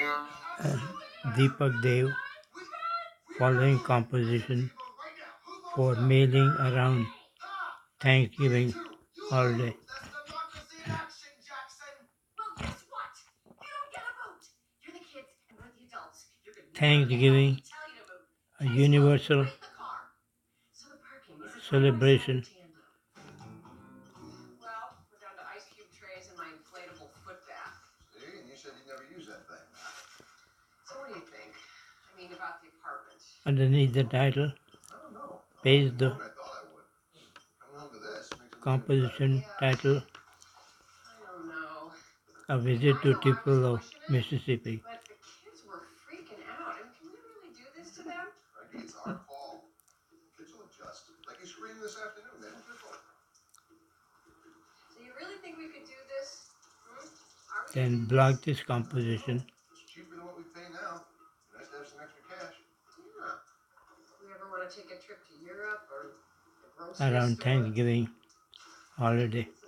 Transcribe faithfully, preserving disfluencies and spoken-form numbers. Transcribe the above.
uh, Deepak Dev following composition for mailing around Thanksgiving holiday. Thanksgiving, a universal celebration. Well, we're down to ice cube trays and my inflatable foot bath. See, and you said you never use that thing. So what do you think? I mean, about the apartment. Underneath the title, I don't know. pays More the than I thought I would. Coming home to this makes it composition title, I don't know. A Visit to I know I was Tupelo, pushing it, Mississippi. but the kids were freaking out. And can we really do this to them? Frankie, it's our call. Kids will adjust. Like you screamed this afternoon. They don't give a So you really think we could do this? Hmm? Are we Then gonna do block this? this composition It's cheaper than what we pay now. Nice to have some extra cash. Yeah. We ever want to take a trip to Europe or the grocery around store? Thanksgiving holiday.